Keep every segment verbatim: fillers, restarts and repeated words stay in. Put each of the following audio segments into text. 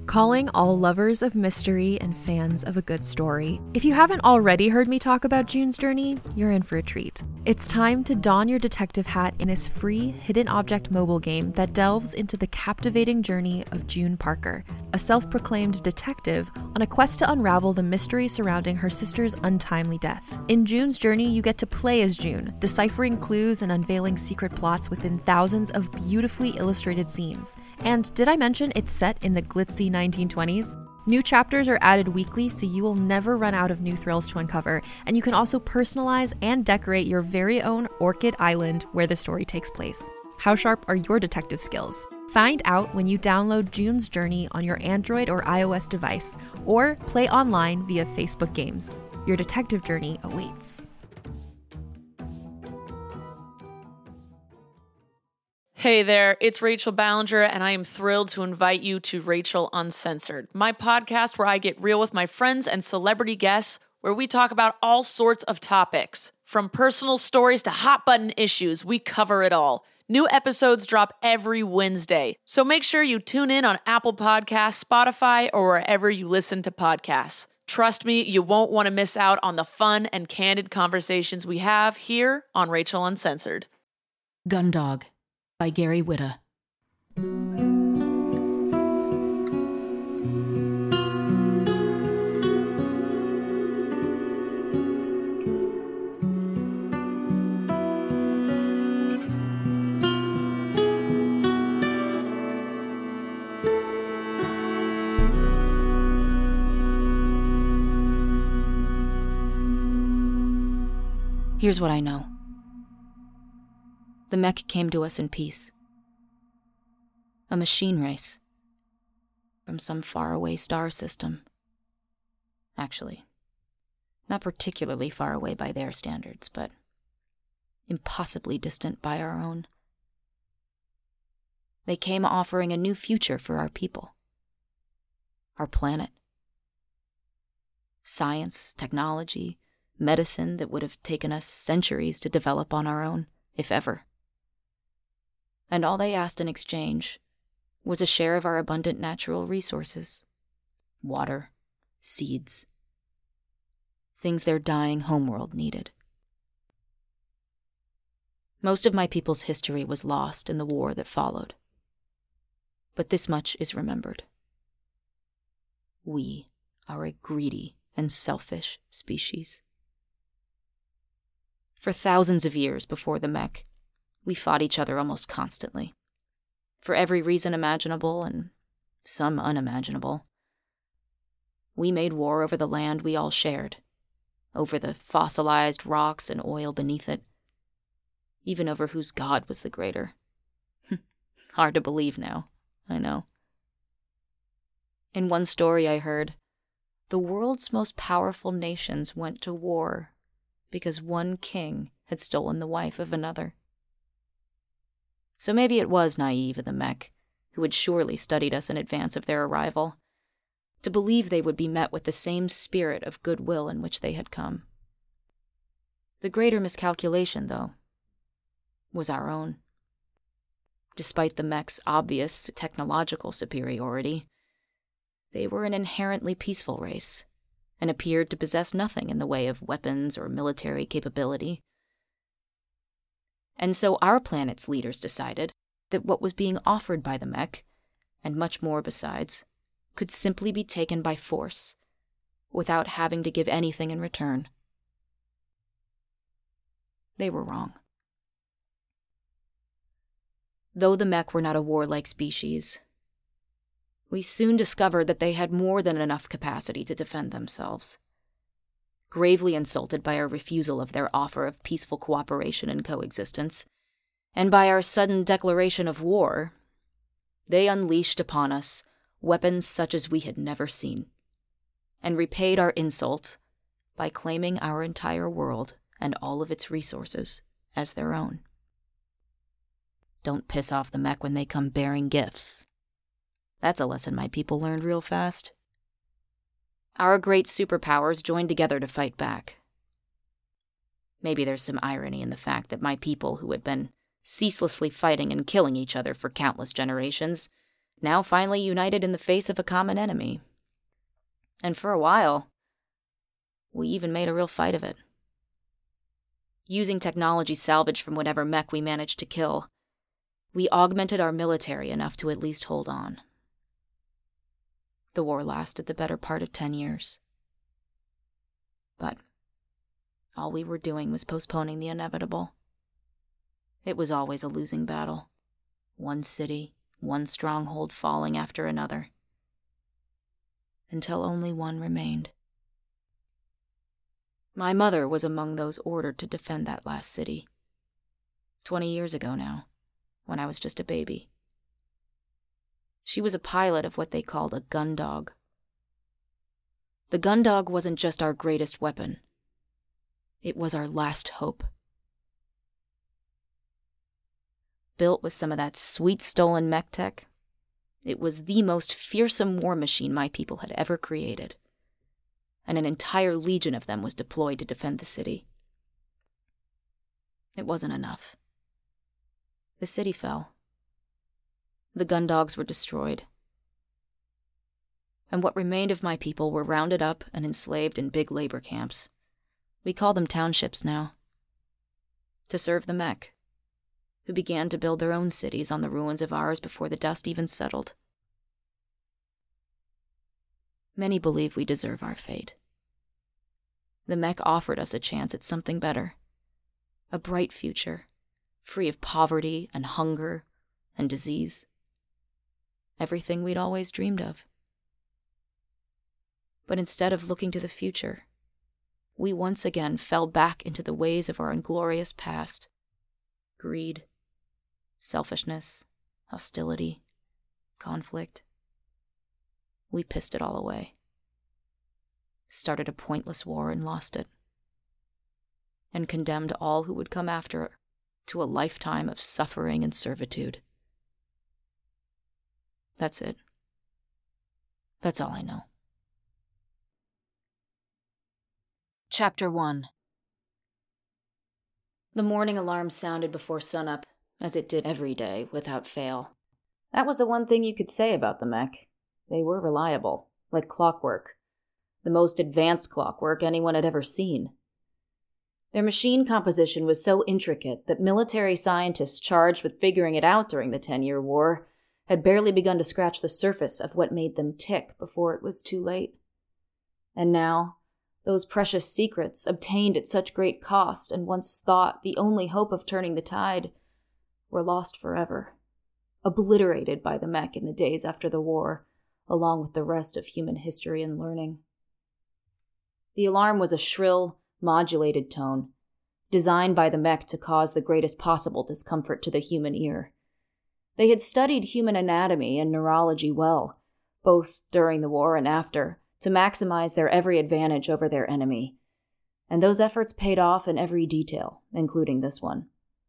Calling all lovers of mystery and fans of a good story. If you haven't already heard me talk about June's Journey, you're in for a treat. It's time to don your detective hat in this free hidden object mobile game that delves into the captivating journey of June Parker, a self-proclaimed detective on a quest to unravel the mystery surrounding her sister's untimely death. In June's Journey, you get to play as June, deciphering clues and unveiling secret plots within thousands of beautifully illustrated scenes. And did I mention it's set in the glitzy nineteen twenties? New chapters are added weekly, so you will never run out of new thrills to uncover, and you can also personalize and decorate your very own Orchid Island where the story takes place. How sharp are your detective skills? Find out when you download June's Journey on your Android or iOS device, or play online via Facebook Games. Your detective journey awaits. Hey there, it's Rachel Ballinger, and I am thrilled to invite you to Rachel Uncensored, my podcast where I get real with my friends and celebrity guests, where we talk about all sorts of topics. From personal stories to hot-button issues, we cover it all. New episodes drop every Wednesday, so make sure you tune in on Apple Podcasts, Spotify, or wherever you listen to podcasts. Trust me, you won't want to miss out on the fun and candid conversations we have here on Rachel Uncensored. Gundog by Gary Whitta. Here's what I know. The mech came to us in peace. A machine race. From some faraway star system. Actually, not particularly far away by their standards, but impossibly distant by our own. They came offering a new future for our people. Our planet. Science, technology, medicine that would have taken us centuries to develop on our own, if ever. And all they asked in exchange was a share of our abundant natural resources. Water, seeds. Things their dying homeworld needed. Most of my people's history was lost in the war that followed. But this much is remembered. We are a greedy and selfish species. For thousands of years before the mech, we fought each other almost constantly. For every reason imaginable and some unimaginable. We made war over the land we all shared, over the fossilized rocks and oil beneath it, even over whose god was the greater. Hard to believe now, I know. In one story I heard, the world's most powerful nations went to war because one king had stolen the wife of another. So maybe it was naive of the mech, who had surely studied us in advance of their arrival, to believe they would be met with the same spirit of goodwill in which they had come. The greater miscalculation, though, was our own. Despite the mech's obvious technological superiority, they were an inherently peaceful race, and appeared to possess nothing in the way of weapons or military capability. And so our planet's leaders decided that what was being offered by the mech, and much more besides, could simply be taken by force, without having to give anything in return. They were wrong. Though the mech were not a warlike species, we soon discovered that they had more than enough capacity to defend themselves. Gravely insulted by our refusal of their offer of peaceful cooperation and coexistence, and by our sudden declaration of war, they unleashed upon us weapons such as we had never seen, and repaid our insult by claiming our entire world and all of its resources as their own. Don't piss off the mech when they come bearing gifts. That's a lesson my people learned real fast. Our great superpowers joined together to fight back. Maybe there's some irony in the fact that my people, who had been ceaselessly fighting and killing each other for countless generations, now finally united in the face of a common enemy. And for a while, we even made a real fight of it. Using technology salvaged from whatever mech we managed to kill, we augmented our military enough to at least hold on. The war lasted the better part of ten years. But all we were doing was postponing the inevitable. It was always a losing battle. One city, one stronghold falling after another. Until only one remained. My mother was among those ordered to defend that last city. Twenty years ago now, when I was just a baby. She was a pilot of what they called a gun dog. The gun dog wasn't just our greatest weapon. It was our last hope. Built with some of that sweet stolen mech tech, it was the most fearsome war machine my people had ever created, and an entire legion of them was deployed to defend the city. It wasn't enough. The city fell. The gun dogs were destroyed. And what remained of my people were rounded up and enslaved in big labor camps. We call them townships now. To serve the mech, who began to build their own cities on the ruins of ours before the dust even settled. Many believe we deserve our fate. The mech offered us a chance at something better. A bright future, free of poverty and hunger and disease. Everything we'd always dreamed of. But instead of looking to the future, we once again fell back into the ways of our inglorious past. Greed, selfishness, hostility, conflict. We pissed it all away. Started a pointless war and lost it. And condemned all who would come after to a lifetime of suffering and servitude. That's it. That's all I know. Chapter one. The morning alarm sounded before sunup, as it did every day, without fail. That was the one thing you could say about the mech. They were reliable, like clockwork. The most advanced clockwork anyone had ever seen. Their machine composition was so intricate that military scientists charged with figuring it out during the Ten-Year War had barely begun to scratch the surface of what made them tick before it was too late. And now, those precious secrets, obtained at such great cost and once thought the only hope of turning the tide, were lost forever, obliterated by the mech in the days after the war, along with the rest of human history and learning. The alarm was a shrill, modulated tone, designed by the mech to cause the greatest possible discomfort to the human ear. They had studied human anatomy and neurology well, both during the war and after, to maximize their every advantage over their enemy, and those efforts paid off in every detail, including this one.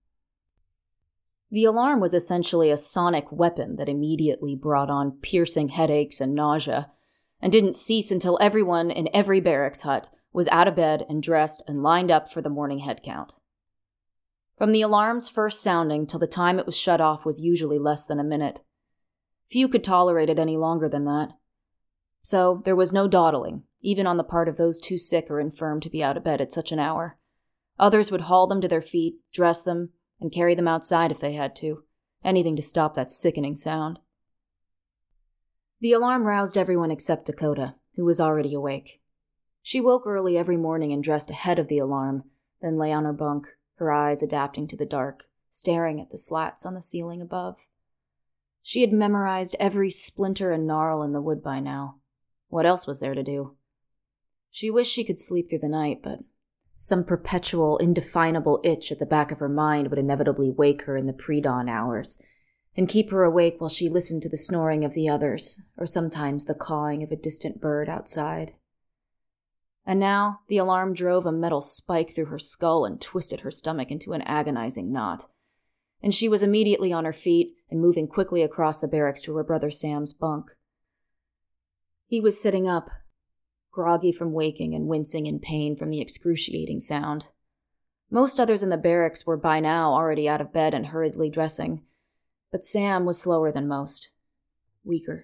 The alarm was essentially a sonic weapon that immediately brought on piercing headaches and nausea, and didn't cease until everyone in every barracks hut was out of bed and dressed and lined up for the morning head count. From the alarm's first sounding till the time it was shut off was usually less than a minute. Few could tolerate it any longer than that. So there was no dawdling, even on the part of those too sick or infirm to be out of bed at such an hour. Others would haul them to their feet, dress them, and carry them outside if they had to, anything to stop that sickening sound. The alarm roused everyone except Dakota, who was already awake. She woke early every morning and dressed ahead of the alarm, then lay on her bunk, her eyes adapting to the dark, staring at the slats on the ceiling above. She had memorized every splinter and gnarl in the wood by now. What else was there to do? She wished she could sleep through the night, but some perpetual, indefinable itch at the back of her mind would inevitably wake her in the pre-dawn hours, and keep her awake while she listened to the snoring of the others, or sometimes the cawing of a distant bird outside. And now the alarm drove a metal spike through her skull and twisted her stomach into an agonizing knot, and she was immediately on her feet and moving quickly across the barracks to her brother Sam's bunk. He was sitting up, groggy from waking and wincing in pain from the excruciating sound. Most others in the barracks were by now already out of bed and hurriedly dressing, but Sam was slower than most. weaker.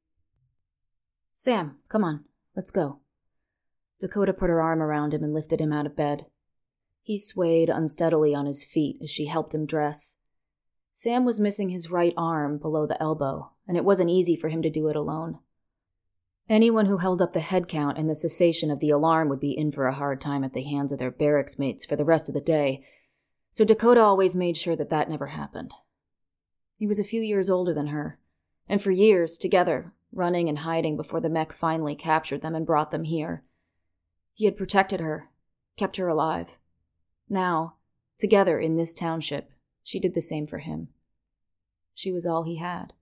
"Sam, come on, let's go." Dakota put her arm around him and lifted him out of bed. He swayed unsteadily on his feet as she helped him dress. Sam was missing his right arm below the elbow, and it wasn't easy for him to do it alone. Anyone who held up the head count and the cessation of the alarm would be in for a hard time at the hands of their barracks mates for the rest of the day, so Dakota always made sure that that never happened. He was a few years older than her, and for years, together, running and hiding before the mech finally captured them and brought them here. He had protected her, kept her alive. Now, together in this township, she did the same for him. She was all he had.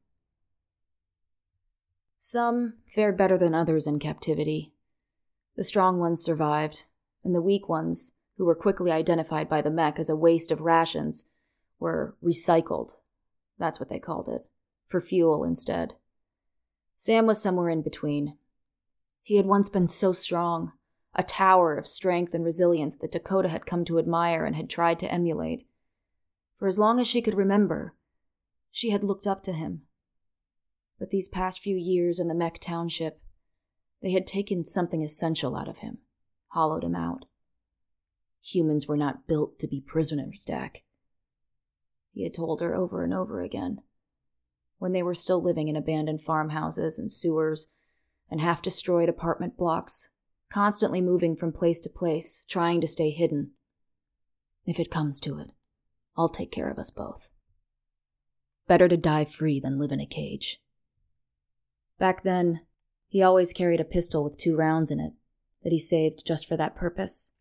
Some fared better than others in captivity. The strong ones survived, and the weak ones, who were quickly identified by the mech as a waste of rations, were recycled. That's what they called it, for fuel instead. Sam was somewhere in between. He had once been so strong, a tower of strength and resilience that Dakota had come to admire and had tried to emulate. For as long as she could remember, she had looked up to him. But these past few years in the mech township, they had taken something essential out of him, hollowed him out. Humans were not built to be prisoners, Dak. He had told her over and over again, when they were still living in abandoned farmhouses and sewers and half-destroyed apartment blocks, constantly moving from place to place, trying to stay hidden. If it comes to it, I'll take care of us both. Better to die free than live in a cage. Back then, he always carried a pistol with two rounds in it that he saved just for that purpose.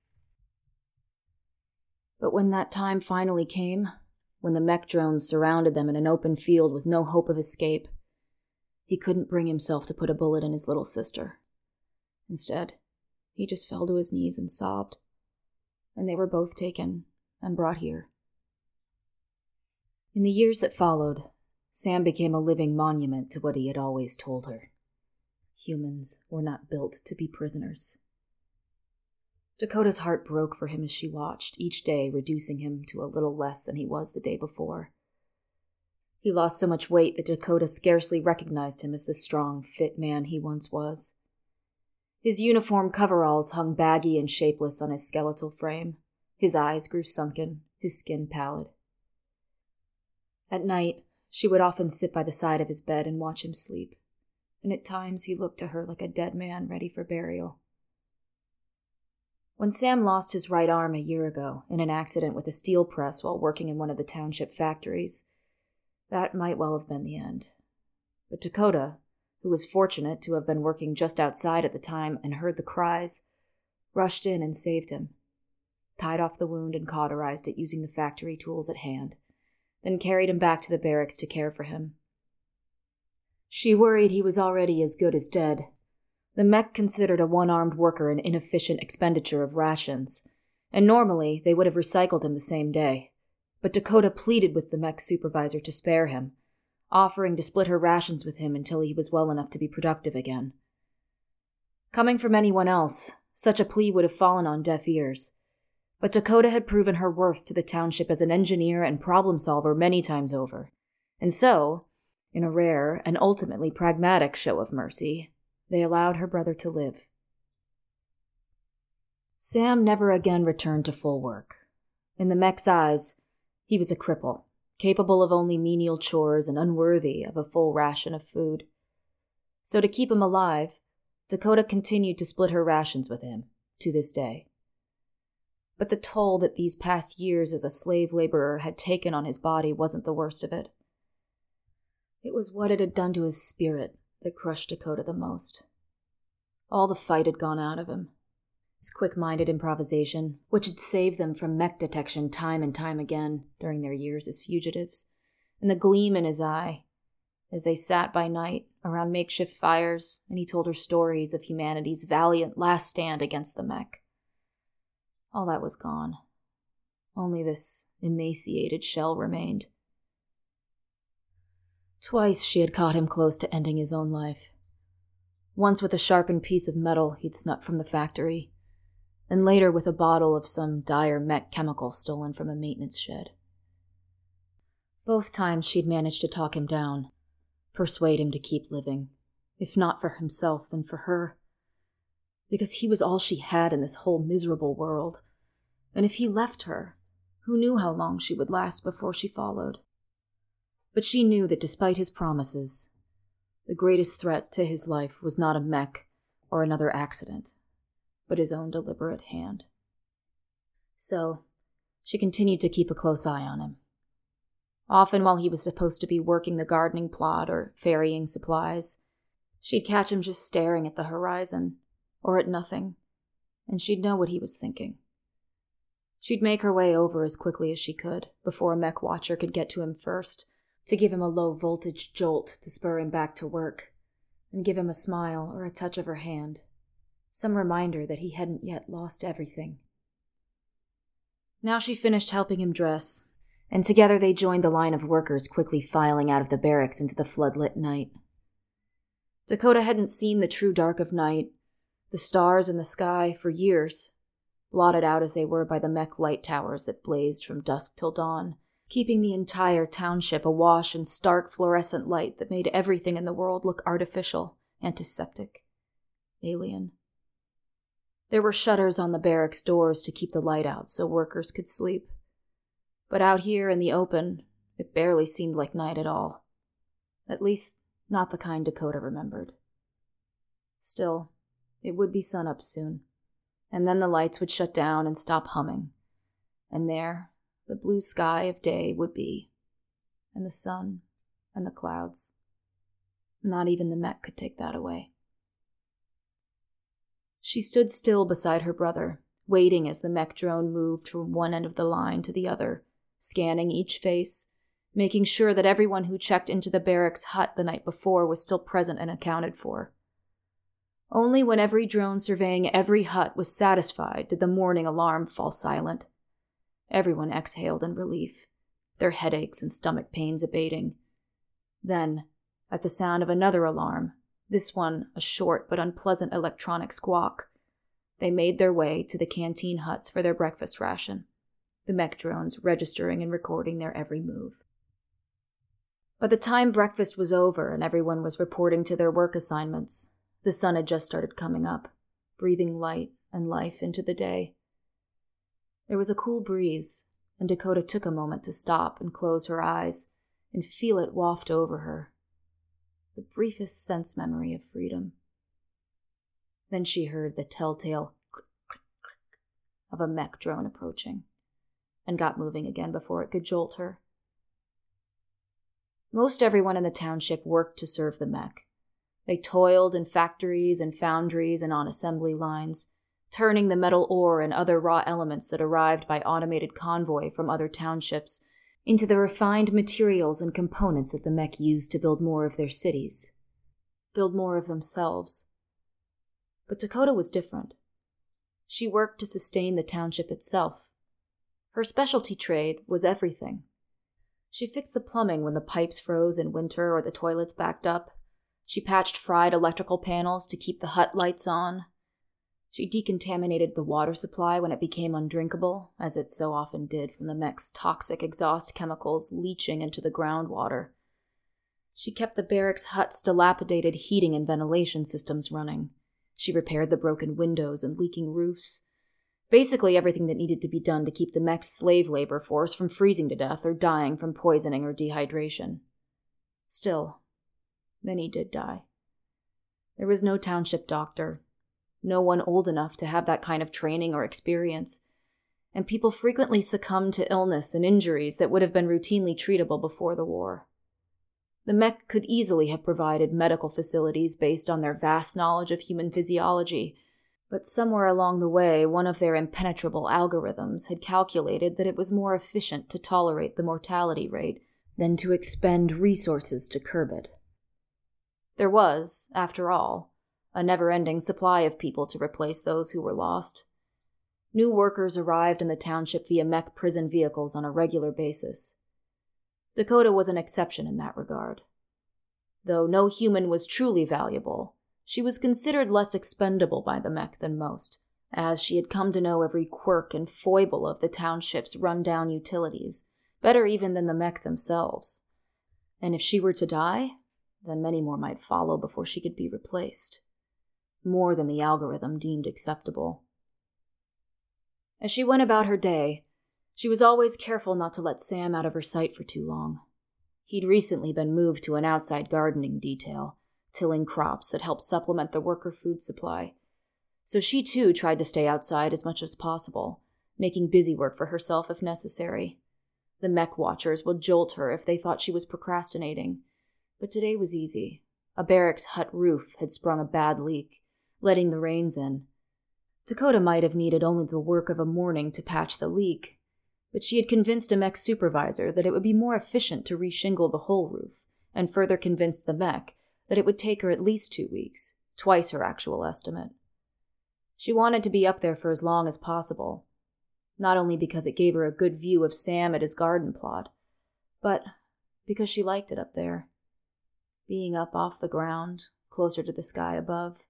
But when that time finally came, when the mech drones surrounded them in an open field with no hope of escape, he couldn't bring himself to put a bullet in his little sister. Instead, he just fell to his knees and sobbed, and they were both taken and brought here. In the years that followed, Sam became a living monument to what he had always told her. Humans were not built to be prisoners. Dakota's heart broke for him as she watched, each day reducing him to a little less than he was the day before. He lost so much weight that Dakota scarcely recognized him as the strong, fit man he once was. His uniform coveralls hung baggy and shapeless on his skeletal frame. His eyes grew sunken, his skin pallid. At night, she would often sit by the side of his bed and watch him sleep, and at times he looked to her like a dead man ready for burial. When Sam lost his right arm a year ago in an accident with a steel press while working in one of the township factories, that might well have been the end. But Dakota, who was fortunate to have been working just outside at the time and heard the cries, rushed in and saved him, tied off the wound and cauterized it using the factory tools at hand, then carried him back to the barracks to care for him. She worried he was already as good as dead. The mech considered a one-armed worker an inefficient expenditure of rations, and normally they would have recycled him the same day. But Dakota pleaded with the mech supervisor to spare him, offering to split her rations with him until he was well enough to be productive again. Coming from anyone else, such a plea would have fallen on deaf ears. But Dakota had proven her worth to the township as an engineer and problem solver many times over, and so, in a rare and ultimately pragmatic show of mercy, they allowed her brother to live. Sam never again returned to full work. In the mech's eyes, he was a cripple, capable of only menial chores and unworthy of a full ration of food. So to keep him alive, Dakota continued to split her rations with him, to this day. But the toll that these past years as a slave laborer had taken on his body wasn't the worst of it. It was what it had done to his spirit that crushed Dakota the most. All the fight had gone out of him. His quick-minded improvisation, which had saved them from mech detection time and time again during their years as fugitives, and the gleam in his eye as they sat by night around makeshift fires and he told her stories of humanity's valiant last stand against the mech. All that was gone. Only this emaciated shell remained. Twice she had caught him close to ending his own life. Once with a sharpened piece of metal he'd snuck from the factory, and later with a bottle of some dire mech chemical stolen from a maintenance shed. Both times she'd managed to talk him down, persuade him to keep living, if not for himself, then for her. Because he was all she had in this whole miserable world, and if he left her, who knew how long she would last before she followed? But she knew that despite his promises, the greatest threat to his life was not a mech or another accident, but his own deliberate hand. So, she continued to keep a close eye on him. Often while he was supposed to be working the gardening plot or ferrying supplies, she'd catch him just staring at the horizon, or at nothing, and she'd know what he was thinking. She'd make her way over as quickly as she could, before a mech watcher could get to him first, to give him a low-voltage jolt to spur him back to work, and give him a smile or a touch of her hand, some reminder that he hadn't yet lost everything. Now she finished helping him dress, and together they joined the line of workers quickly filing out of the barracks into the floodlit night. Dakota hadn't seen the true dark of night, the stars in the sky, for years, blotted out as they were by the mech light towers that blazed from dusk till dawn, keeping the entire township awash in stark fluorescent light that made everything in the world look artificial, antiseptic, alien. There were shutters on the barracks doors to keep the light out so workers could sleep. But out here in the open, it barely seemed like night at all. At least, not the kind Dakota remembered. Still, it would be sunup soon, and then the lights would shut down and stop humming. And there, the blue sky of day would be, and the sun, and the clouds. Not even the mech could take that away. She stood still beside her brother, waiting as the mech drone moved from one end of the line to the other, scanning each face, making sure that everyone who checked into the barracks hut the night before was still present and accounted for. Only when every drone surveying every hut was satisfied did the morning alarm fall silent. Everyone exhaled in relief, their headaches and stomach pains abating. Then, at the sound of another alarm, this one a short but unpleasant electronic squawk, they made their way to the canteen huts for their breakfast ration, the mech drones registering and recording their every move. By the time breakfast was over and everyone was reporting to their work assignments, the sun had just started coming up, breathing light and life into the day. There was a cool breeze, and Dakota took a moment to stop and close her eyes and feel it waft over her. The briefest sense memory of freedom. Then she heard the telltale click, click, click of a mech drone approaching, and got moving again before it could jolt her. Most everyone in the township worked to serve the mech. They toiled in factories and foundries and on assembly lines, turning the metal ore and other raw elements that arrived by automated convoy from other townships into the refined materials and components that the mech used to build more of their cities, build more of themselves. But Dakota was different. She worked to sustain the township itself. Her specialty trade was everything. She fixed the plumbing when the pipes froze in winter or the toilets backed up. She patched fried electrical panels to keep the hut lights on. She decontaminated the water supply when it became undrinkable, as it so often did from the mech's toxic exhaust chemicals leaching into the groundwater. She kept the barracks' hut's dilapidated heating and ventilation systems running. She repaired the broken windows and leaking roofs. Basically everything that needed to be done to keep the mech's slave labor force from freezing to death or dying from poisoning or dehydration. Still, many did die. There was no township doctor, no one old enough to have that kind of training or experience, and people frequently succumbed to illness and injuries that would have been routinely treatable before the war. The mech could easily have provided medical facilities based on their vast knowledge of human physiology, but somewhere along the way, one of their impenetrable algorithms had calculated that it was more efficient to tolerate the mortality rate than to expend resources to curb it. There was, after all, a never-ending supply of people to replace those who were lost. New workers arrived in the township via mech prison vehicles on a regular basis. Dakota was an exception in that regard. Though no human was truly valuable, she was considered less expendable by the mech than most, as she had come to know every quirk and foible of the township's run-down utilities, better even than the mech themselves. And if she were to die, then many more might follow before she could be replaced. More than the algorithm deemed acceptable. As she went about her day, she was always careful not to let Sam out of her sight for too long. He'd recently been moved to an outside gardening detail, tilling crops that helped supplement the worker food supply. So she too tried to stay outside as much as possible, making busy work for herself if necessary. The mech watchers would jolt her if they thought she was procrastinating, but today was easy. A barracks hut roof had sprung a bad leak, letting the rains in. Dakota might have needed only the work of a morning to patch the leak, but she had convinced a mech supervisor that it would be more efficient to reshingle the whole roof, and further convinced the mech that it would take her at least two weeks, twice her actual estimate. She wanted to be up there for as long as possible, not only because it gave her a good view of Sam at his garden plot, but because she liked it up there. Being up off the ground, closer to the sky above,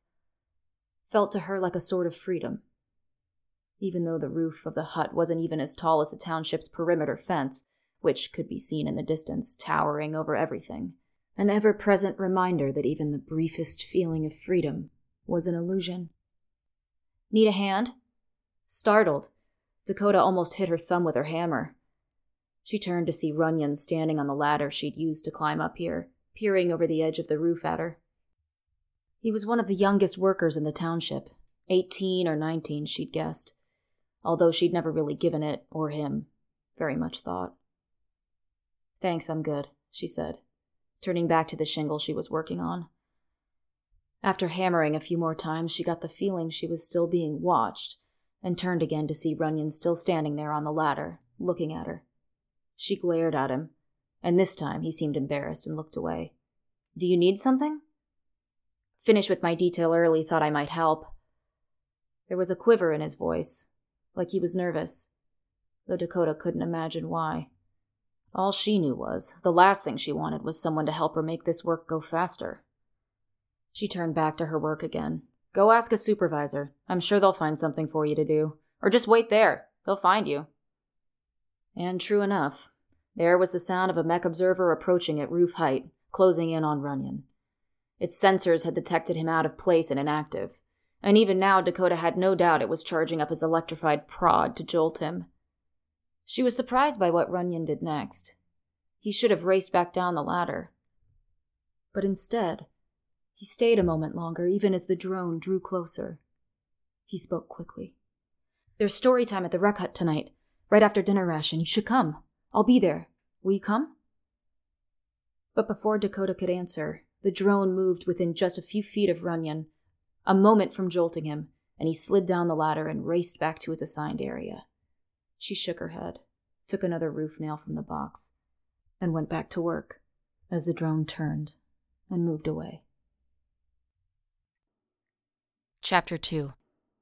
felt to her like a sort of freedom. Even though the roof of the hut wasn't even as tall as the township's perimeter fence, which could be seen in the distance, towering over everything, an ever-present reminder that even the briefest feeling of freedom was an illusion. "Need a hand?" Startled, Dakota almost hit her thumb with her hammer. She turned to see Runyon standing on the ladder she'd used to climb up here, peering over the edge of the roof at her. He was one of the youngest workers in the township, eighteen or nineteen, she'd guessed, although she'd never really given it, or him, very much thought. "Thanks, I'm good," she said, turning back to the shingle she was working on. After hammering a few more times, she got the feeling she was still being watched, and turned again to see Runyon still standing there on the ladder, looking at her. She glared at him, and this time he seemed embarrassed and looked away. "Do you need something?" "Finished with my detail early, thought I might help." There was a quiver in his voice, like he was nervous, though Dakota couldn't imagine why. All she knew was, the last thing she wanted was someone to help her make this work go faster. She turned back to her work again. "Go ask a supervisor. I'm sure they'll find something for you to do. Or just wait there. They'll find you." And true enough, there was the sound of a mech observer approaching at roof height, closing in on Runyon. Its sensors had detected him out of place and inactive, and even now Dakota had no doubt it was charging up his electrified prod to jolt him. She was surprised by what Runyon did next. He should have raced back down the ladder. But instead, he stayed a moment longer, even as the drone drew closer. He spoke quickly. "There's story time at the rec hut tonight, right after dinner ration. You should come. I'll be there. Will you come?" But before Dakota could answer, the drone moved within just a few feet of Runyon, a moment from jolting him, and he slid down the ladder and raced back to his assigned area. She shook her head, took another roof nail from the box, and went back to work as the drone turned and moved away. Chapter two.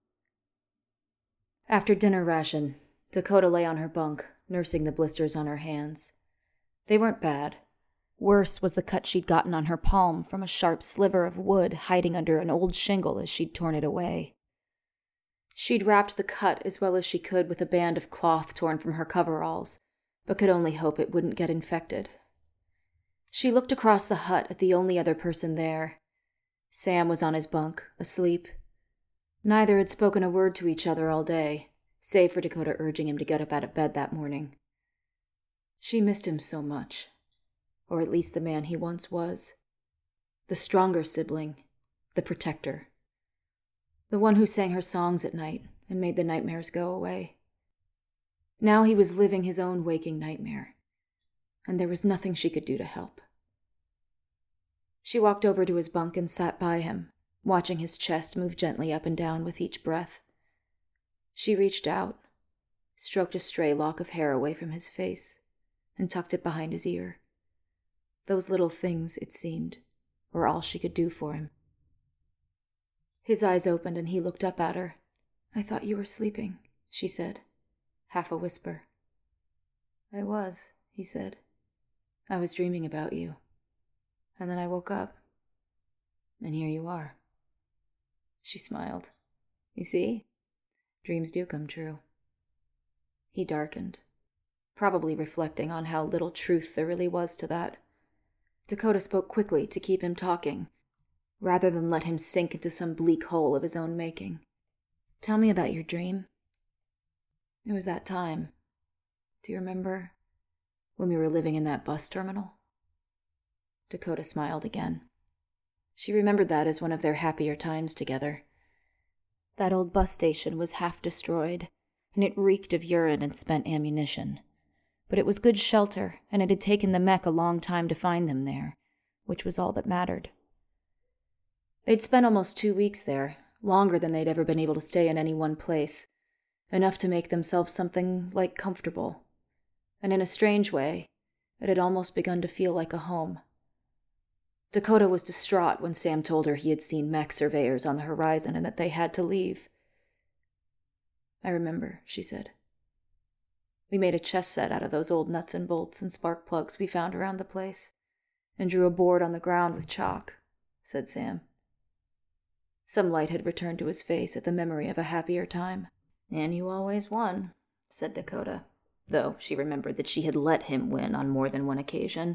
After dinner ration, Dakota lay on her bunk, nursing the blisters on her hands. They weren't bad. Worse was the cut she'd gotten on her palm from a sharp sliver of wood hiding under an old shingle as she'd torn it away. She'd wrapped the cut as well as she could with a band of cloth torn from her coveralls, but could only hope it wouldn't get infected. She looked across the hut at the only other person there. Sam was on his bunk, asleep. Neither had spoken a word to each other all day, save for Dakota urging him to get up out of bed that morning. She missed him so much. Or at least the man he once was. The stronger sibling, the protector. The one who sang her songs at night and made the nightmares go away. Now he was living his own waking nightmare, and there was nothing she could do to help. She walked over to his bunk and sat by him, watching his chest move gently up and down with each breath. She reached out, stroked a stray lock of hair away from his face, and tucked it behind his ear. Those little things, it seemed, were all she could do for him. His eyes opened and he looked up at her. "I thought you were sleeping," she said, half a whisper. "I was," he said. "I was dreaming about you. And then I woke up. And here you are." She smiled. "You see? Dreams do come true." He darkened, probably reflecting on how little truth there really was to that. Dakota spoke quickly to keep him talking, rather than let him sink into some bleak hole of his own making. Tell me about your dream. It was that time. Do you remember? When we were living in that bus terminal? Dakota smiled again. She remembered that as one of their happier times together. That old bus station was half destroyed, and it reeked of urine and spent ammunition. But it was good shelter, and it had taken the mech a long time to find them there, which was all that mattered. They'd spent almost two weeks there, longer than they'd ever been able to stay in any one place, enough to make themselves something like comfortable. And in a strange way, it had almost begun to feel like a home. Dakota was distraught when Sam told her he had seen mech surveyors on the horizon and that they had to leave. I remember, she said. We made a chess set out of those old nuts and bolts and spark plugs we found around the place, and drew a board on the ground with chalk, said Sam. Some light had returned to his face at the memory of a happier time. And you always won, said Dakota, though she remembered that she had let him win on more than one occasion.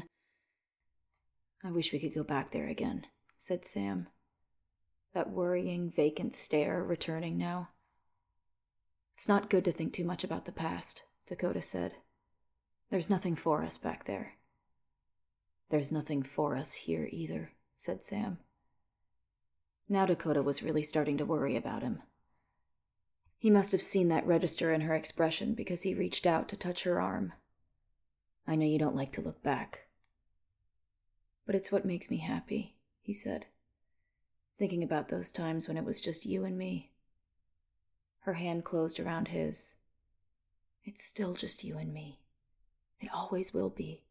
I wish we could go back there again, said Sam, that worrying, vacant stare returning now. It's not good to think too much about the past, Dakota said. There's nothing for us back there. There's nothing for us here either, said Sam. Now Dakota was really starting to worry about him. He must have seen that register in her expression because he reached out to touch her arm. I know you don't like to look back. But it's what makes me happy, he said, thinking about those times when it was just you and me. Her hand closed around his. It's still just you and me. It always will be.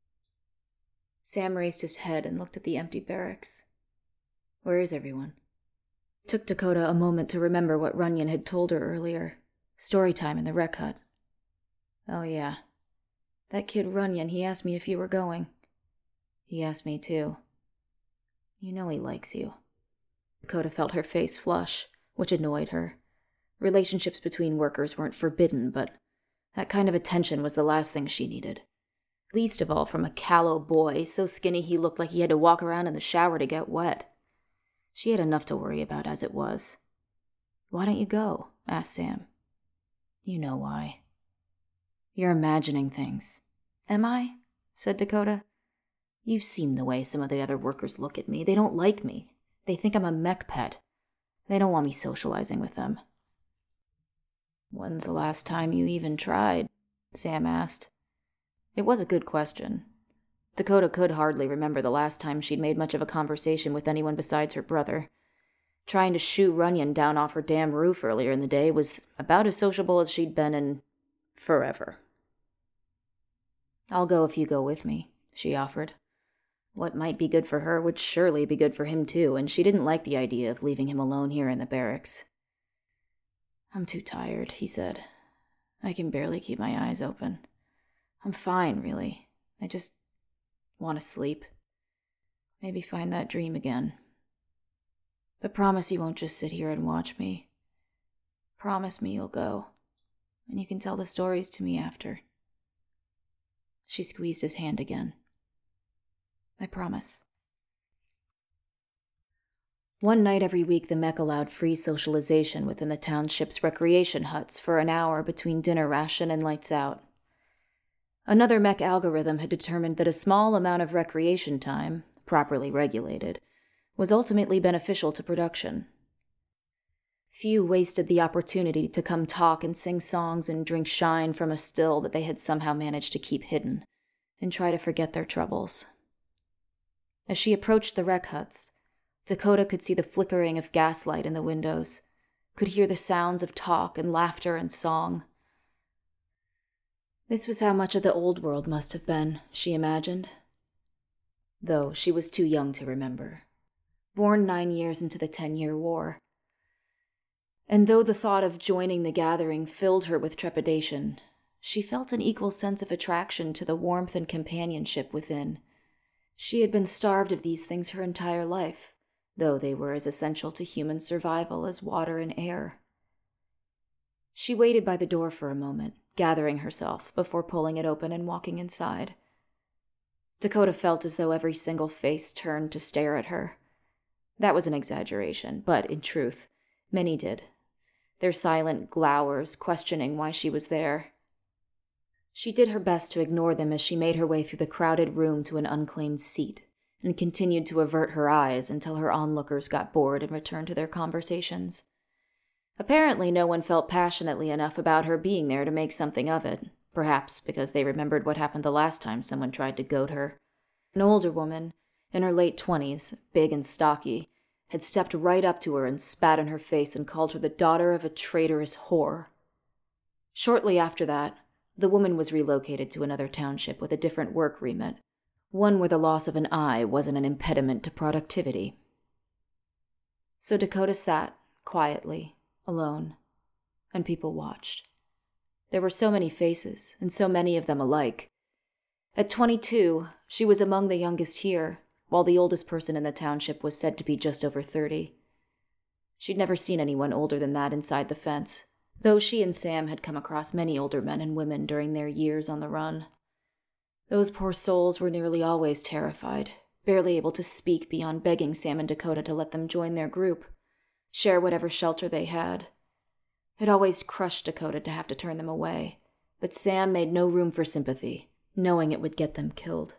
Sam raised his head and looked at the empty barracks. Where is everyone? It took Dakota a moment to remember what Runyon had told her earlier. Story time in the rec hut. Oh yeah. That kid Runyon, he asked me if you were going. He asked me too. You know he likes you. Dakota felt her face flush, which annoyed her. Relationships between workers weren't forbidden, but that kind of attention was the last thing she needed. Least of all from a callow boy, so skinny he looked like he had to walk around in the shower to get wet. She had enough to worry about as it was. Why don't you go? Asked Sam. You know why. You're imagining things. Am I? Said Dakota. You've seen the way some of the other workers look at me. They don't like me. They think I'm a mech pet. They don't want me socializing with them. When's the last time you even tried? Sam asked. It was a good question. Dakota could hardly remember the last time she'd made much of a conversation with anyone besides her brother. Trying to shoo Runyon down off her damn roof earlier in the day was about as sociable as she'd been in forever. I'll go if you go with me, she offered. What might be good for her would surely be good for him too, and she didn't like the idea of leaving him alone here in the barracks. I'm too tired, he said. I can barely keep my eyes open. I'm fine, really. I just want to sleep. Maybe find that dream again. But promise you won't just sit here and watch me. Promise me you'll go, and you can tell the stories to me after. She squeezed his hand again. I promise. One night every week, the mech allowed free socialization within the township's recreation huts for an hour between dinner ration and lights out. Another mech algorithm had determined that a small amount of recreation time, properly regulated, was ultimately beneficial to production. Few wasted the opportunity to come talk and sing songs and drink shine from a still that they had somehow managed to keep hidden, and try to forget their troubles. As she approached the rec huts, Dakota could see the flickering of gaslight in the windows, could hear the sounds of talk and laughter and song. This was how much of the old world must have been, she imagined. Though she was too young to remember. Born nine years into the Ten-Year War. And though the thought of joining the gathering filled her with trepidation, she felt an equal sense of attraction to the warmth and companionship within. She had been starved of these things her entire life, though they were as essential to human survival as water and air. She waited by the door for a moment, gathering herself before pulling it open and walking inside. Dakota felt as though every single face turned to stare at her. That was an exaggeration, but in truth, many did. Their silent glowers questioning why she was there. She did her best to ignore them as she made her way through the crowded room to an unclaimed seat, and continued to avert her eyes until her onlookers got bored and returned to their conversations. Apparently, no one felt passionately enough about her being there to make something of it, perhaps because they remembered what happened the last time someone tried to goad her. An older woman, in her late twenties, big and stocky, had stepped right up to her and spat in her face and called her the daughter of a traitorous whore. Shortly after that, the woman was relocated to another township with a different work remit, one where the loss of an eye wasn't an impediment to productivity. So Dakota sat, quietly, alone, and people watched. There were so many faces, and so many of them alike. At twenty-two, she was among the youngest here, while the oldest person in the township was said to be just over thirty. She'd never seen anyone older than that inside the fence, though she and Sam had come across many older men and women during their years on the run. Those poor souls were nearly always terrified, barely able to speak beyond begging Sam and Dakota to let them join their group, share whatever shelter they had. It always crushed Dakota to have to turn them away, but Sam made no room for sympathy, knowing it would get them killed.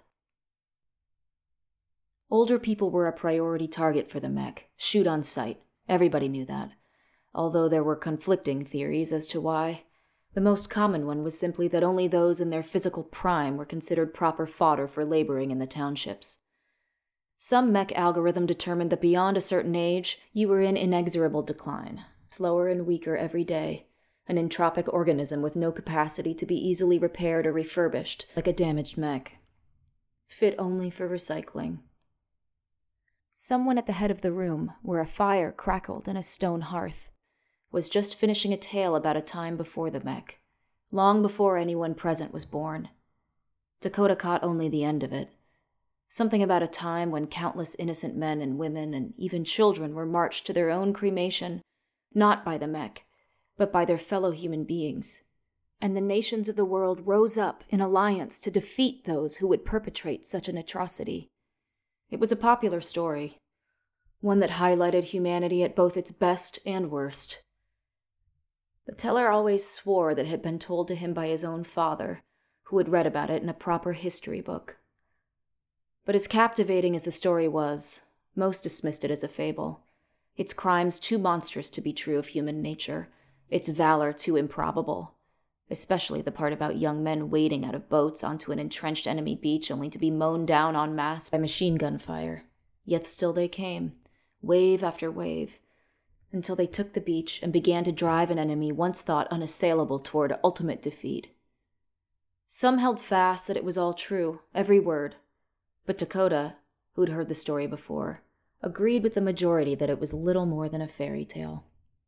Older people were a priority target for the mech, shoot on sight. Everybody knew that, although there were conflicting theories as to why. The most common one was simply that only those in their physical prime were considered proper fodder for laboring in the townships. Some mech algorithm determined that beyond a certain age, you were in inexorable decline, slower and weaker every day, an entropic organism with no capacity to be easily repaired or refurbished, like a damaged mech. Fit only for recycling. Someone at the head of the room, where a fire crackled in a stone hearth, was just finishing a tale about a time before the mech, long before anyone present was born. Dakota caught only the end of it. Something about a time when countless innocent men and women and even children were marched to their own cremation, not by the mech, but by their fellow human beings. And the nations of the world rose up in alliance to defeat those who would perpetrate such an atrocity. It was a popular story, one that highlighted humanity at both its best and worst. The teller always swore that it had been told to him by his own father, who had read about it in a proper history book. But as captivating as the story was, most dismissed it as a fable, its crimes too monstrous to be true of human nature, its valor too improbable, especially the part about young men wading out of boats onto an entrenched enemy beach only to be mown down en masse by machine gun fire. Yet still they came, wave after wave, until they took the beach and began to drive an enemy once thought unassailable toward ultimate defeat. Some held fast that it was all true, every word, but Dakota, who'd heard the story before, agreed with the majority that it was little more than a fairy tale.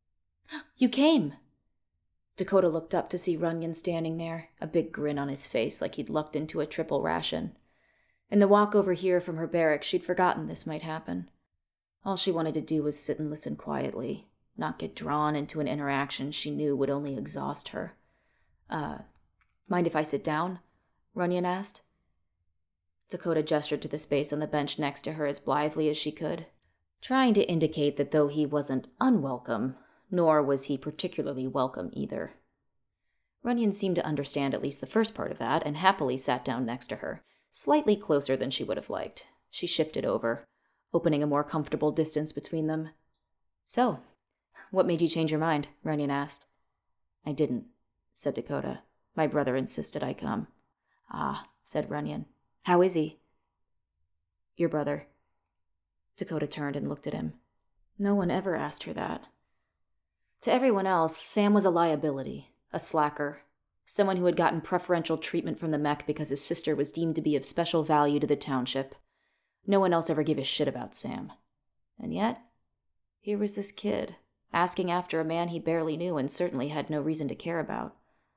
"You came!" Dakota looked up to see Runyon standing there, a big grin on his face like he'd lucked into a triple ration. In the walk over here from her barracks, she'd forgotten this might happen. All she wanted to do was sit and listen quietly, not get drawn into an interaction she knew would only exhaust her. Uh, mind if I sit down?" Runyon asked. Dakota gestured to the space on the bench next to her as blithely as she could, trying to indicate that though he wasn't unwelcome, nor was he particularly welcome either. Runyon seemed to understand at least the first part of that, and happily sat down next to her, slightly closer than she would have liked. She shifted over, opening a more comfortable distance between them. "So, what made you change your mind?" Runyon asked. "I didn't," said Dakota. "My brother insisted I come." "Ah," said Runyon. "How is he?" "Your brother." Dakota turned and looked at him. No one ever asked her that. To everyone else, Sam was a liability, a slacker, someone who had gotten preferential treatment from the mech because his sister was deemed to be of special value to the township. No one else ever gave a shit about Sam. And yet, here was this kid, asking after a man he barely knew and certainly had no reason to care about.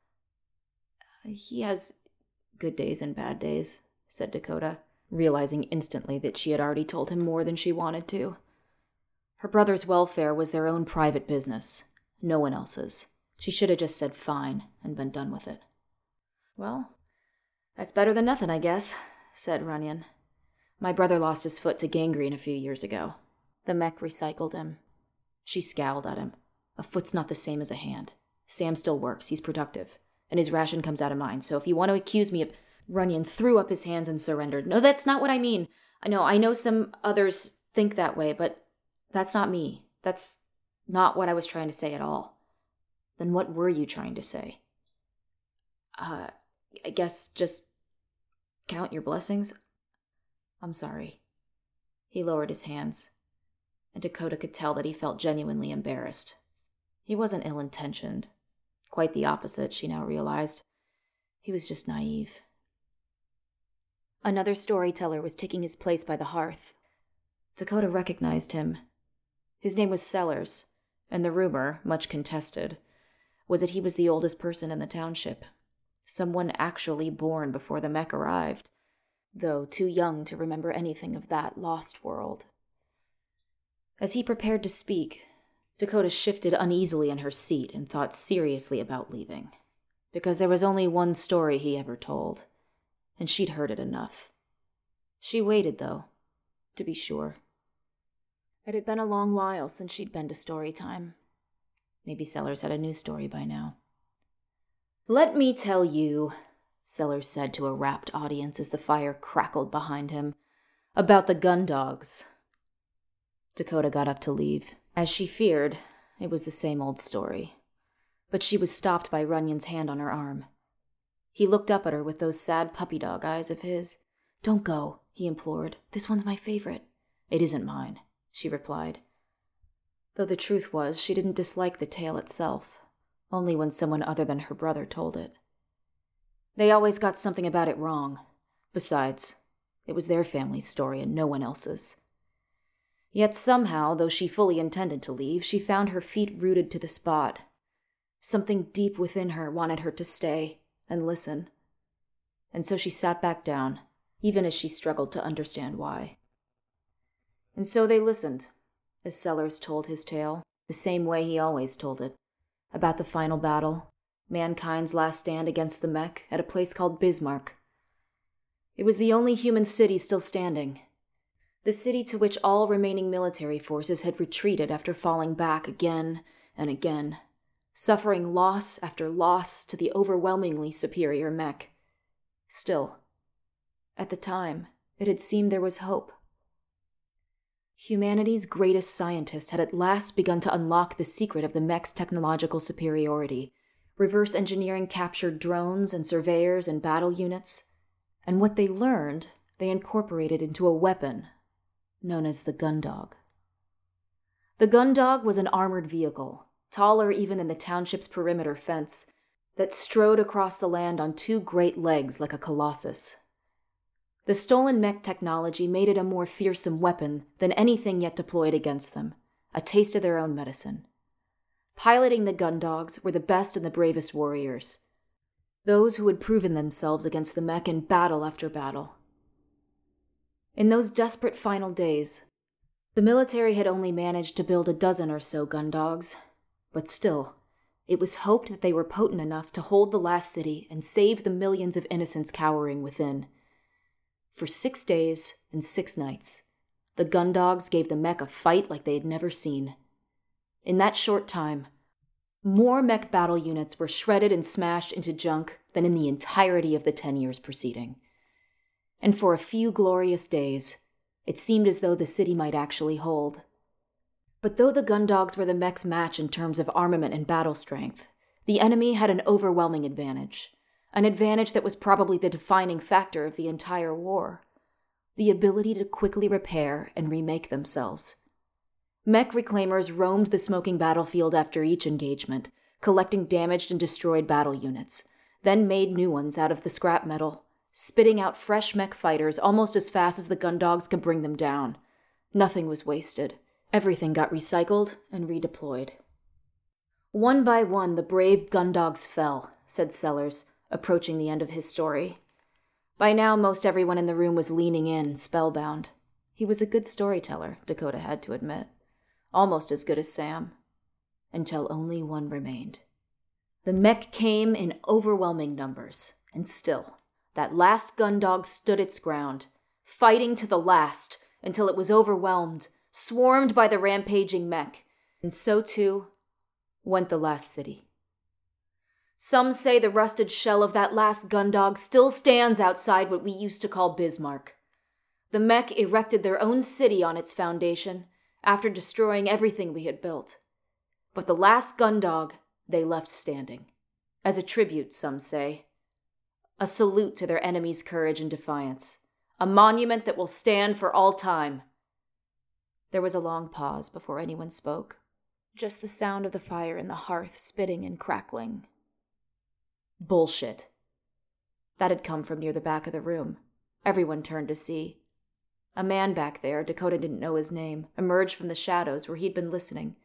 "He has good days and bad days," said Dakota, realizing instantly that she had already told him more than she wanted to. Her brother's welfare was their own private business, no one else's. She should have just said fine and been done with it. "Well, that's better than nothing, I guess," said Runyon. "My brother lost his foot to gangrene a few years ago. The mech recycled him." She scowled at him. "A foot's not the same as a hand. Sam still works, he's productive, and his ration comes out of mine, so if you want to accuse me of—" Runyon threw up his hands and surrendered. "No, that's not what I mean. I know, I know some others think that way, but that's not me. That's not what I was trying to say at all." "Then what were you trying to say?" Uh, I guess just count your blessings. I'm sorry." He lowered his hands, and Dakota could tell that he felt genuinely embarrassed. He wasn't ill-intentioned. Quite the opposite, she now realized. He was just naive. Another storyteller was taking his place by the hearth. Dakota recognized him. His name was Sellers, and the rumor, much contested, was that he was the oldest person in the township. Someone actually born before the mech arrived, though too young to remember anything of that lost world. As he prepared to speak, Dakota shifted uneasily in her seat and thought seriously about leaving, because there was only one story he ever told, and she'd heard it enough. She waited, though, to be sure. It had been a long while since she'd been to story time. Maybe Sellers had a new story by now. "Let me tell you," Sellers said to a rapt audience as the fire crackled behind him, "about the Gundogs." Dakota got up to leave. As she feared, it was the same old story. But she was stopped by Runyon's hand on her arm. He looked up at her with those sad puppy dog eyes of his. "Don't go," he implored. "This one's my favorite." "It isn't mine," she replied. Though the truth was, she didn't dislike the tale itself, only when someone other than her brother told it. They always got something about it wrong. Besides, it was their family's story and no one else's. Yet somehow, though she fully intended to leave, she found her feet rooted to the spot. Something deep within her wanted her to stay and listen. And so she sat back down, even as she struggled to understand why. And so they listened, as Sellers told his tale, the same way he always told it, about the final battle, mankind's last stand against the mech at a place called Bismarck. It was the only human city still standing, the city to which all remaining military forces had retreated after falling back again and again, suffering loss after loss to the overwhelmingly superior mech. Still, at the time, it had seemed there was hope. Humanity's greatest scientist had at last begun to unlock the secret of the mech's technological superiority, reverse engineering captured drones and surveyors and battle units, and what they learned they incorporated into a weapon known as the Gundog. The Gundog was an armored vehicle, taller even than the township's perimeter fence, that strode across the land on two great legs like a colossus. The stolen mech technology made it a more fearsome weapon than anything yet deployed against them, a taste of their own medicine. Piloting the Gundogs were the best and the bravest warriors, those who had proven themselves against the mech in battle after battle. In those desperate final days, the military had only managed to build a dozen or so Gundogs, but still, it was hoped that they were potent enough to hold the last city and save the millions of innocents cowering within. For six days and six nights, the Gundogs gave the mech a fight like they had never seen. In that short time, more mech battle units were shredded and smashed into junk than in the entirety of the ten years preceding. And for a few glorious days, it seemed as though the city might actually hold. But though the Gundogs were the mech's match in terms of armament and battle strength, the enemy had an overwhelming advantage, an advantage that was probably the defining factor of the entire war: the ability to quickly repair and remake themselves. Mech reclaimers roamed the smoking battlefield after each engagement, collecting damaged and destroyed battle units, then made new ones out of the scrap metal, spitting out fresh mech fighters almost as fast as the Gundogs could bring them down. Nothing was wasted. Everything got recycled and redeployed. One by one, the brave Gundogs fell, said Sellers, approaching the end of his story. By now, most everyone in the room was leaning in, spellbound. He was a good storyteller, Dakota had to admit. Almost as good as Sam. Until only one remained. The mech came in overwhelming numbers, and still, That last gundog stood its ground, fighting to the last until it was overwhelmed, swarmed by the rampaging mech, and so too went the last city. Some say the rusted shell of that last gundog still stands outside what we used to call Bismarck. The mech erected their own city on its foundation after destroying everything we had built. But the last gundog they left standing. As a tribute, some say. A salute to their enemies' courage and defiance. A monument that will stand for all time. There was a long pause before anyone spoke. Just the sound of the fire in the hearth spitting and crackling. Bullshit. That had come from near the back of the room. Everyone turned to see. A man back there, Dakota didn't know his name, emerged from the shadows where he'd been listening.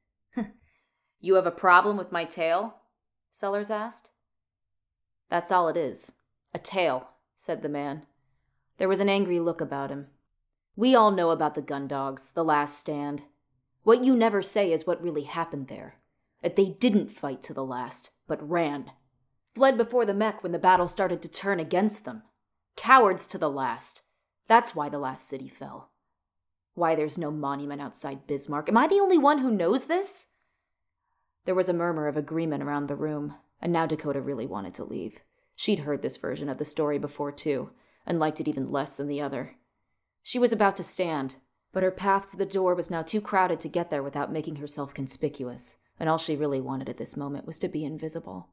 You have a problem with my tale? Sellers asked. That's all it is. A tale, said the man. There was an angry look about him. We all know about the gundogs, the last stand. What you never say is what really happened there. That they didn't fight to the last, but ran. Fled before the mech when the battle started to turn against them. Cowards to the last. That's why the last city fell. Why there's no monument outside Bismarck. Am I the only one who knows this? There was a murmur of agreement around the room, and now Dakota really wanted to leave. She'd heard this version of the story before, too, and liked it even less than the other. She was about to stand, but her path to the door was now too crowded to get there without making herself conspicuous, and all she really wanted at this moment was to be invisible.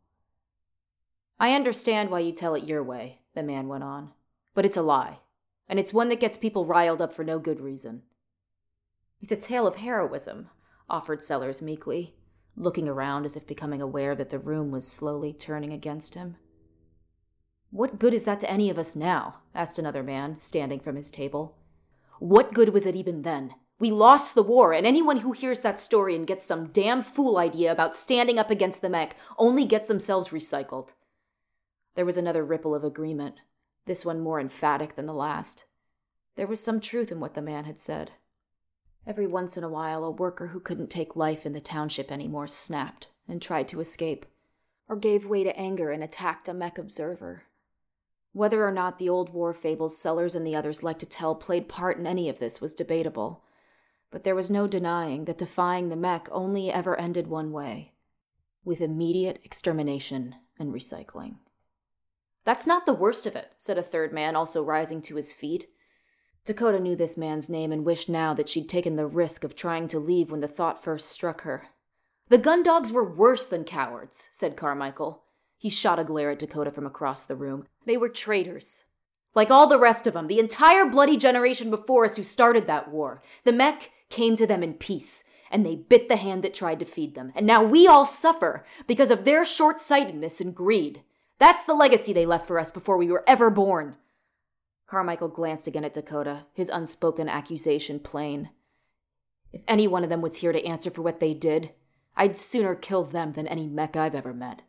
I understand why you tell it your way, the man went on, but it's a lie. And it's one that gets people riled up for no good reason. It's a tale of heroism, offered Sellers meekly, looking around as if becoming aware that the room was slowly turning against him. What good is that to any of us now? Asked another man, standing from his table. What good was it even then? We lost the war, and anyone who hears that story and gets some damn fool idea about standing up against the mech only gets themselves recycled. There was another ripple of agreement. This one more emphatic than the last. There was some truth in what the man had said. Every once in a while, a worker who couldn't take life in the township anymore snapped and tried to escape, or gave way to anger and attacked a mech observer. Whether or not the old war fables Sellers and the others liked to tell played part in any of this was debatable, but there was no denying that defying the mech only ever ended one way, with immediate extermination and recycling. That's not the worst of it, said a third man, also rising to his feet. Dakota knew this man's name and wished now that she'd taken the risk of trying to leave when the thought first struck her. The gundogs were worse than cowards, said Carmichael. He shot a glare at Dakota from across the room. They were traitors. Like all the rest of them, the entire bloody generation before us who started that war. The mech came to them in peace, and they bit the hand that tried to feed them. And now we all suffer because of their short-sightedness and greed. That's the legacy they left for us before we were ever born. Carmichael glanced again at Dakota, his unspoken accusation plain. If any one of them was here to answer for what they did, I'd sooner kill them than any mech I've ever met.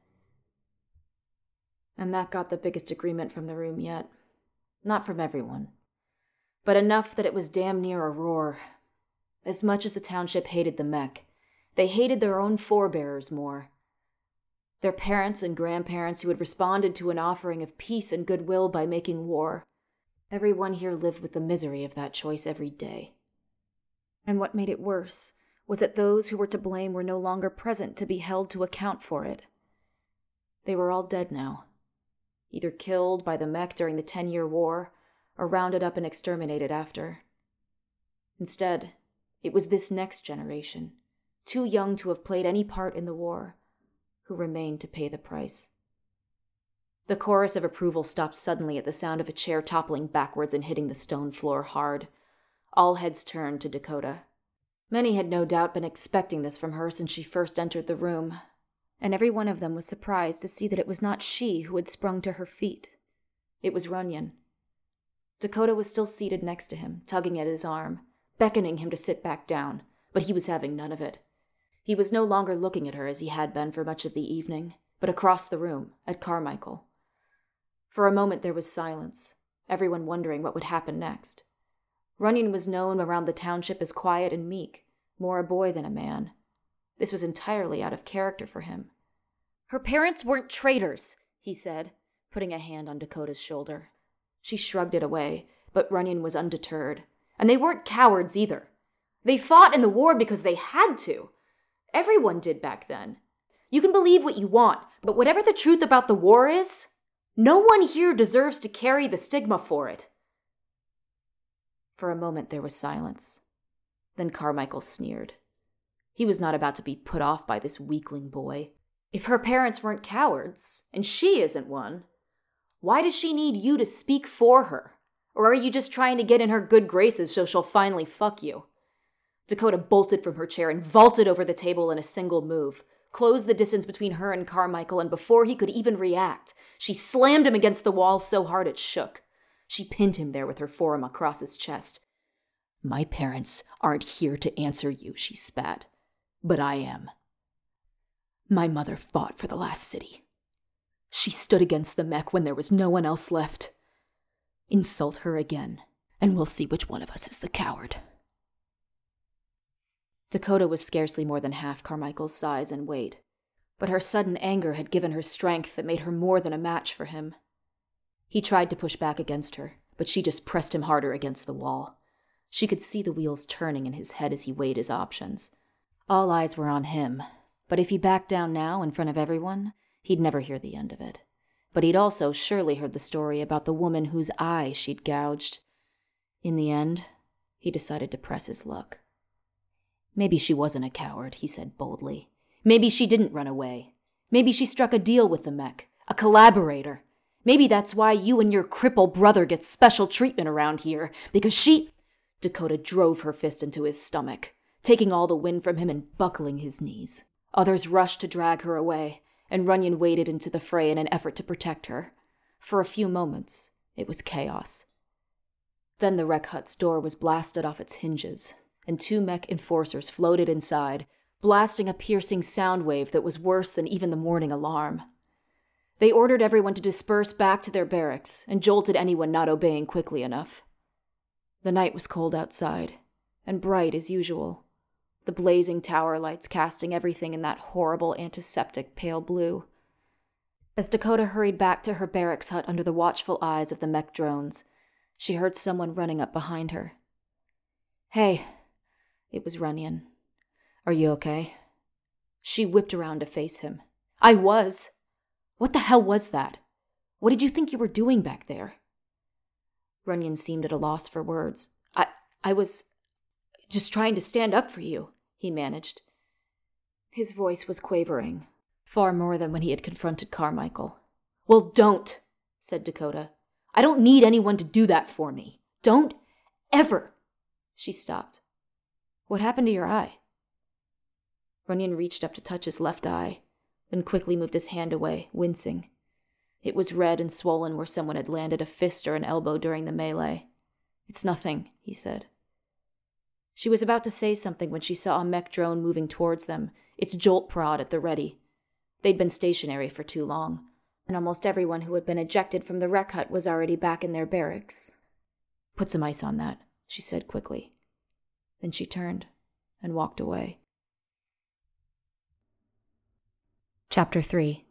And that got the biggest agreement from the room yet. Not from everyone, but enough that it was damn near a roar. As much as the township hated the mech, they hated their own forebears more. Their parents and grandparents who had responded to an offering of peace and goodwill by making war. Everyone here lived with the misery of that choice every day. And what made it worse was that those who were to blame were no longer present to be held to account for it. They were all dead now, either killed by the mech during the ten-year war or rounded up and exterminated after. Instead, it was this next generation, too young to have played any part in the war, who remained to pay the price. The chorus of approval stopped suddenly at the sound of a chair toppling backwards and hitting the stone floor hard. All heads turned to Dakota. Many had no doubt been expecting this from her since she first entered the room, and every one of them was surprised to see that it was not she who had sprung to her feet. It was Runyon. Dakota was still seated next to him, tugging at his arm, beckoning him to sit back down, but he was having none of it. He was no longer looking at her as he had been for much of the evening, but across the room, at Carmichael. For a moment there was silence, everyone wondering what would happen next. Runyon was known around the township as quiet and meek, more a boy than a man. This was entirely out of character for him. Her parents weren't traitors, he said. putting a hand on Dakota's shoulder. She shrugged it away, but Runyon was undeterred. And they weren't cowards either. They fought in the war because they had to. Everyone did back then. You can believe what you want, but whatever the truth about the war is, no one here deserves to carry the stigma for it. For a moment there was silence. Then Carmichael sneered. He was not about to be put off by this weakling boy. If her parents weren't cowards, and she isn't one, why does she need you to speak for her? Or are you just trying to get in her good graces so she'll finally fuck you? Dakota bolted from her chair and vaulted over the table in a single move, closed the distance between her and Carmichael, and before he could even react, she slammed him against the wall so hard it shook. She pinned him there with her forearm across his chest. "My parents aren't here to answer you," she spat. "But I am. My mother fought for the last city. She stood against the mech when there was no one else left. Insult her again, and we'll see which one of us is the coward." Dakota was scarcely more than half Carmichael's size and weight, but her sudden anger had given her strength that made her more than a match for him. He tried to push back against her, but she just pressed him harder against the wall. She could see the wheels turning in his head as he weighed his options. All eyes were on him, but if he backed down now in front of everyone, he'd never hear the end of it. But he'd also surely heard the story about the woman whose eye she'd gouged. In the end, he decided to press his luck. "Maybe she wasn't a coward," he said boldly. "Maybe she didn't run away. Maybe she struck a deal with the mech, a collaborator. Maybe that's why you and your cripple brother get special treatment around here, because she—" Dakota drove her fist into his stomach, taking all the wind from him and buckling his knees. Others rushed to drag her away, and Runyon waded into the fray in an effort to protect her. For a few moments, it was chaos. Then the rec hut's door was blasted off its hinges, and two mech enforcers floated inside, blasting a piercing sound wave that was worse than even the morning alarm. They ordered everyone to disperse back to their barracks and jolted anyone not obeying quickly enough. The night was cold outside, and bright as usual, the blazing tower lights casting everything in that horrible antiseptic pale blue. As Dakota hurried back to her barracks hut under the watchful eyes of the mech drones, she heard someone running up behind her. "Hey," it was Runyon. "Are you okay?" She whipped around to face him. "I was. What the hell was that? What did you think you were doing back there?" Runyon seemed at a loss for words. I, I was just trying to stand up for you," he managed. His voice was quavering, far more than when he had confronted Carmichael. "Well, don't," said Dakota. "I don't need anyone to do that for me. Don't ever." She stopped. "What happened to your eye?" Runyon reached up to touch his left eye, then quickly moved his hand away, wincing. It was red and swollen where someone had landed a fist or an elbow during the melee. "It's nothing," he said. She was about to say something when she saw a mech drone moving towards them, its jolt prod at the ready. They'd been stationary for too long, and almost everyone who had been ejected from the rec hut was already back in their barracks. "Put some ice on that," she said quickly. Then she turned and walked away. Chapter three.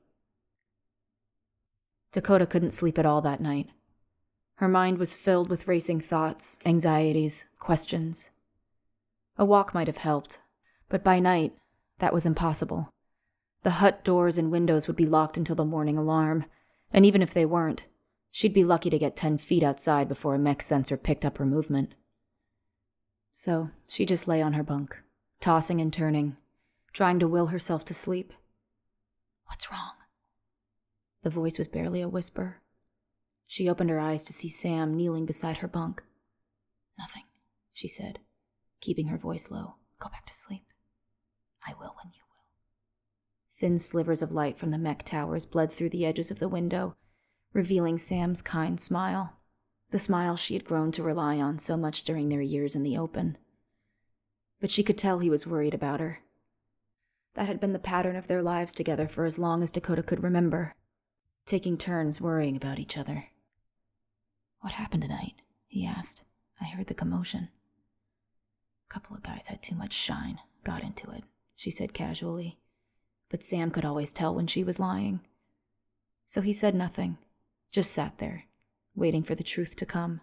Dakota couldn't sleep at all that night. Her mind was filled with racing thoughts, anxieties, questions. A walk might have helped, but by night, that was impossible. The hut doors and windows would be locked until the morning alarm, and even if they weren't, she'd be lucky to get ten feet outside before a mech sensor picked up her movement. So she just lay on her bunk, tossing and turning, trying to will herself to sleep. "What's wrong?" The voice was barely a whisper. She opened her eyes to see Sam kneeling beside her bunk. "Nothing," she said, keeping her voice low. "Go back to sleep. I will when you will." Thin slivers of light from the mech towers bled through the edges of the window, revealing Sam's kind smile, the smile she had grown to rely on so much during their years in the open. But she could tell he was worried about her. That had been the pattern of their lives together for as long as Dakota could remember, taking turns worrying about each other. "What happened tonight?" he asked. "I heard the commotion." "A couple of guys had too much shine, got into it," she said casually. But Sam could always tell when she was lying. So he said nothing, just sat there, waiting for the truth to come.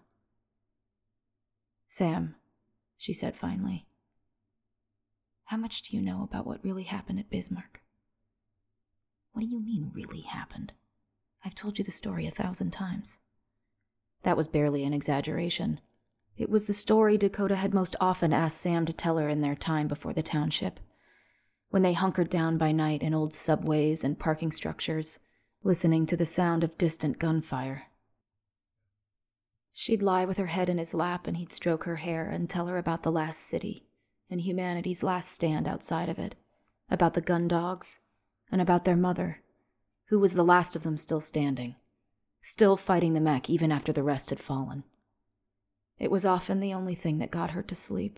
"Sam," she said finally, "how much do you know about what really happened at Bismarck?" "What do you mean, really happened? I've told you the story a thousand times." That was barely an exaggeration. It was the story Dakota had most often asked Sam to tell her in their time before the township, when they hunkered down by night in old subways and parking structures, listening to the sound of distant gunfire. She'd lie with her head in his lap and he'd stroke her hair and tell her about the last city and humanity's last stand outside of it, about the gun dogs, and about their mother, who was the last of them still standing, still fighting the mech even after the rest had fallen. It was often the only thing that got her to sleep.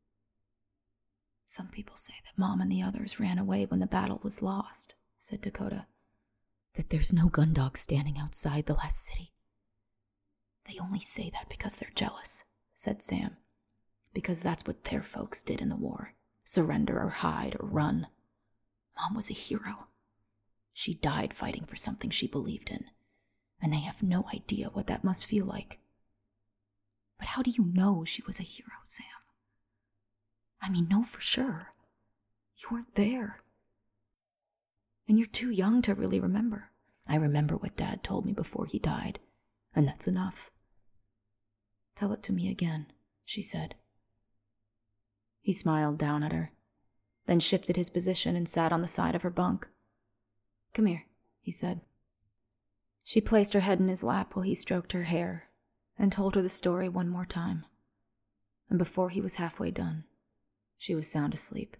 "Some people say that Mom and the others ran away when the battle was lost," said Dakota. "That there's no gun dogs standing outside the last city." "They only say that because they're jealous," said Sam. "Because that's what their folks did in the war. Surrender or hide or run. Mom was a hero. She died fighting for something she believed in, and they have no idea what that must feel like." "But how do you know she was a hero, Sam? I mean, know for sure. You weren't there. And you're too young to really remember." "I remember what Dad told me before he died, and that's enough." "Tell it to me again," she said. He smiled down at her, then shifted his position and sat on the side of her bunk. "Come here," he said. She placed her head in his lap while he stroked her hair and told her the story one more time. And before he was halfway done, she was sound asleep.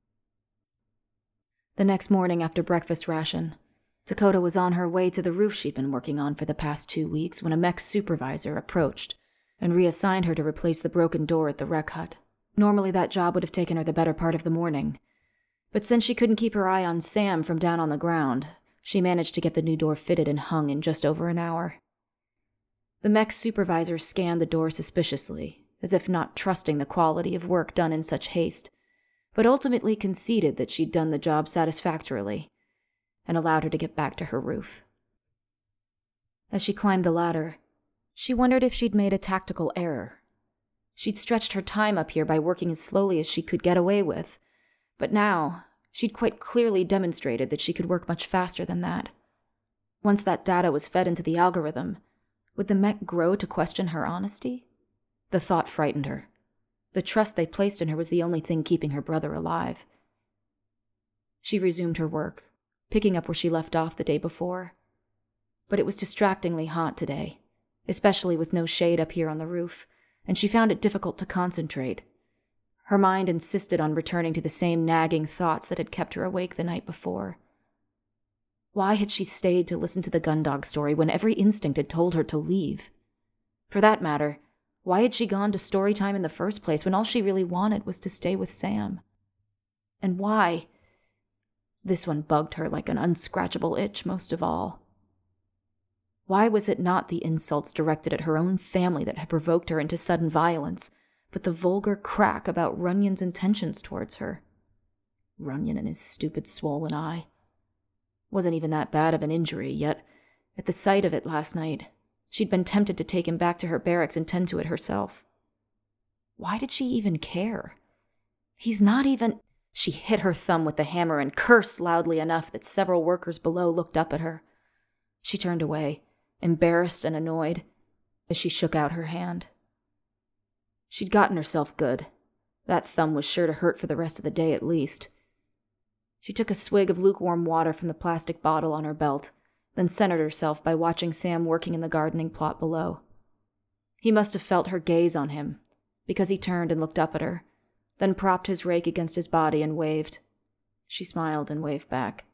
The next morning after breakfast ration, Dakota was on her way to the roof she'd been working on for the past two weeks when a mech supervisor approached and reassigned her to replace the broken door at the rec hut. Normally that job would have taken her the better part of the morning, but since she couldn't keep her eye on Sam from down on the ground, she managed to get the new door fitted and hung in just over an hour. The mech supervisor scanned the door suspiciously, as if not trusting the quality of work done in such haste, but ultimately conceded that she'd done the job satisfactorily and allowed her to get back to her roof. As she climbed the ladder, she wondered if she'd made a tactical error. She'd stretched her time up here by working as slowly as she could get away with, but now she'd quite clearly demonstrated that she could work much faster than that. Once that data was fed into the algorithm, would the mech grow to question her honesty? The thought frightened her. The trust they placed in her was the only thing keeping her brother alive. She resumed her work, picking up where she left off the day before. But it was distractingly hot today, especially with no shade up here on the roof, and she found it difficult to concentrate. Her mind insisted on returning to the same nagging thoughts that had kept her awake the night before. Why had she stayed to listen to the Gundog story when every instinct had told her to leave? For that matter, why had she gone to story time in the first place when all she really wanted was to stay with Sam? And why? This one bugged her like an unscratchable itch most of all. Why was it not the insults directed at her own family that had provoked her into sudden violence, but the vulgar crack about Runyon's intentions towards her? Runyon and his stupid swollen eye. Wasn't even that bad of an injury, yet at the sight of it last night, she'd been tempted to take him back to her barracks and tend to it herself. Why did she even care? He's not even... She hit her thumb with the hammer and cursed loudly enough that several workers below looked up at her. She turned away, embarrassed and annoyed, as she shook out her hand. She'd gotten herself good. That thumb was sure to hurt for the rest of the day at least. She took a swig of lukewarm water from the plastic bottle on her belt, then centered herself by watching Sam working in the gardening plot below. He must have felt her gaze on him, because he turned and looked up at her, then propped his rake against his body and waved. She smiled and waved back.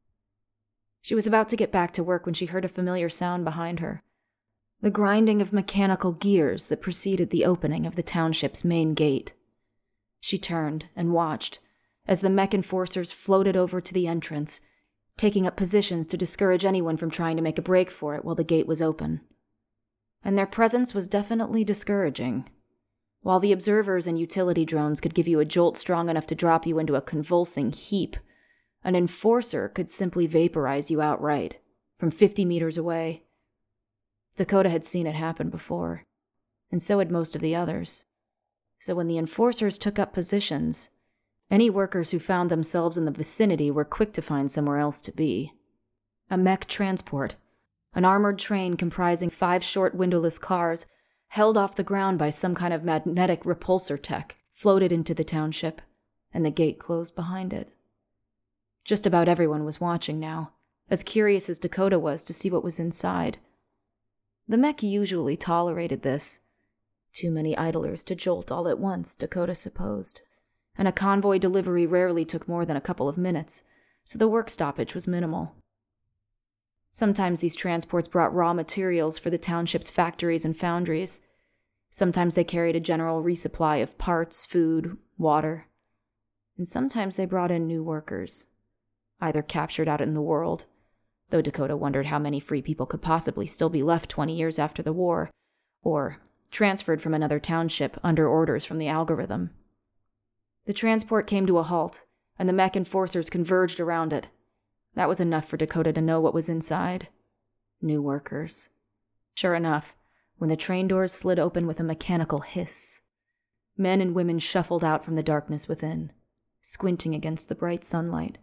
She was about to get back to work when she heard a familiar sound behind her, the grinding of mechanical gears that preceded the opening of the township's main gate. She turned and watched as the mech enforcers floated over to the entrance, taking up positions to discourage anyone from trying to make a break for it while the gate was open. And their presence was definitely discouraging. While the observers and utility drones could give you a jolt strong enough to drop you into a convulsing heap, an enforcer could simply vaporize you outright, from fifty meters away. Dakota had seen it happen before, and so had most of the others. So when the enforcers took up positions, any workers who found themselves in the vicinity were quick to find somewhere else to be. A mech transport, an armored train comprising five short windowless cars, held off the ground by some kind of magnetic repulsor tech, floated into the township, and the gate closed behind it. Just about everyone was watching now, as curious as Dakota was to see what was inside. The mech usually tolerated this. Too many idlers to jolt all at once, Dakota supposed, and a convoy delivery rarely took more than a couple of minutes, so the work stoppage was minimal. Sometimes these transports brought raw materials for the township's factories and foundries. Sometimes they carried a general resupply of parts, food, water. And sometimes they brought in new workers, either captured out in the world, though Dakota wondered how many free people could possibly still be left twenty years after the war, or transferred from another township under orders from the algorithm. The transport came to a halt, and the mech enforcers converged around it. That was enough for Dakota to know what was inside. New workers. Sure enough, when the train doors slid open with a mechanical hiss, men and women shuffled out from the darkness within, squinting against the bright sunlight.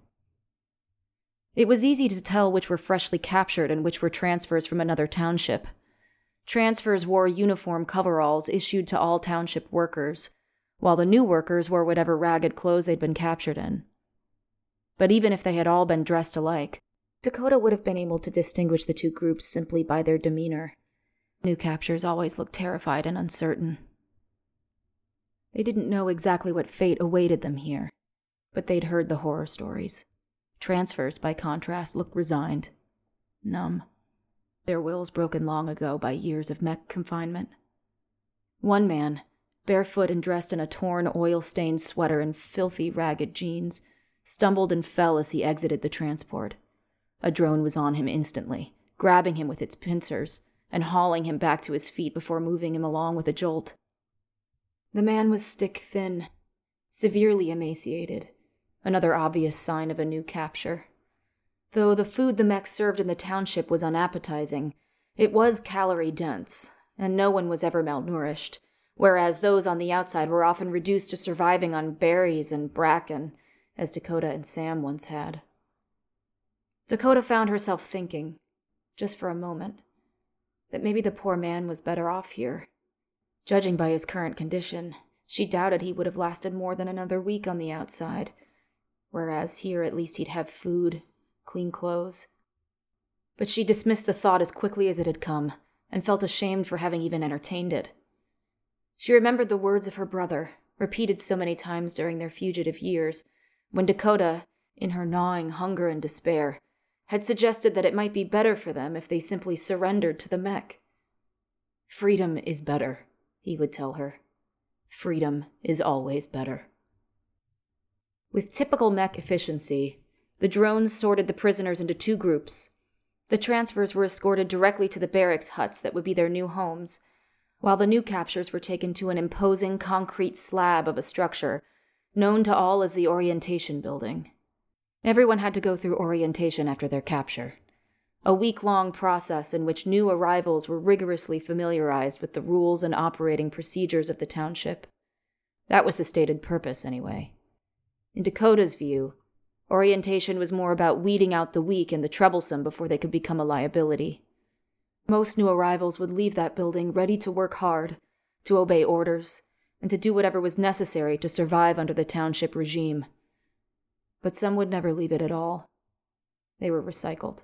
It was easy to tell which were freshly captured and which were transfers from another township. Transfers wore uniform coveralls issued to all township workers, while the new workers wore whatever ragged clothes they'd been captured in. But even if they had all been dressed alike, Dakota would have been able to distinguish the two groups simply by their demeanor. New captures always looked terrified and uncertain. They didn't know exactly what fate awaited them here, but they'd heard the horror stories. Transfers, by contrast, looked resigned, numb, their wills broken long ago by years of mech confinement. One man, barefoot and dressed in a torn, oil-stained sweater and filthy, ragged jeans, stumbled and fell as he exited the transport. A drone was on him instantly, grabbing him with its pincers and hauling him back to his feet before moving him along with a jolt. The man was stick-thin, severely emaciated, another obvious sign of a new capture. Though the food the mech served in the township was unappetizing, it was calorie-dense, and no one was ever malnourished, whereas those on the outside were often reduced to surviving on berries and bracken, as Dakota and Sam once had. Dakota found herself thinking, just for a moment, that maybe the poor man was better off here. Judging by his current condition, she doubted he would have lasted more than another week on the outside, whereas here at least he'd have food, clean clothes. But she dismissed the thought as quickly as it had come, and felt ashamed for having even entertained it. She remembered the words of her brother, repeated so many times during their fugitive years, when Dakota, in her gnawing hunger and despair, had suggested that it might be better for them if they simply surrendered to the mech. Freedom is better, he would tell her. Freedom is always better. With typical mech efficiency, the drones sorted the prisoners into two groups. The transfers were escorted directly to the barracks huts that would be their new homes, while the new captures were taken to an imposing concrete slab of a structure known to all as the Orientation Building. Everyone had to go through orientation after their capture, a week-long process in which new arrivals were rigorously familiarized with the rules and operating procedures of the township. That was the stated purpose, anyway. In Dakota's view, orientation was more about weeding out the weak and the troublesome before they could become a liability. Most new arrivals would leave that building ready to work hard, to obey orders, and to do whatever was necessary to survive under the township regime. But some would never leave it at all. They were recycled.